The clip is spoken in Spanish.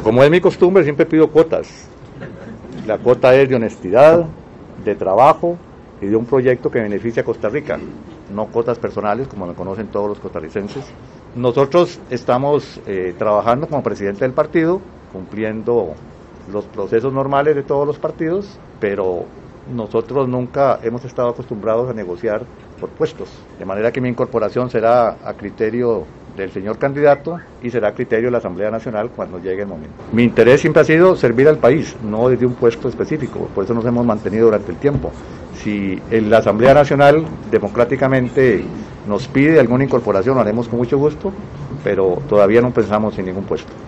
Como es mi costumbre, siempre pido cuotas. La cuota es de honestidad, de trabajo y de un proyecto que beneficia a Costa Rica, no cuotas personales como me conocen todos los costarricenses. Nosotros estamos trabajando como presidente del partido, cumpliendo los procesos normales de todos los partidos, pero nosotros nunca hemos estado acostumbrados a negociar por puestos, de manera que mi incorporación será a criterio del señor candidato y será a criterio de la Asamblea Nacional cuando llegue el momento. Mi interés siempre ha sido servir al país, no desde un puesto específico, por eso nos hemos mantenido durante el tiempo. Si la Asamblea Nacional democráticamente nos pide alguna incorporación, lo haremos con mucho gusto, pero todavía no pensamos en ningún puesto.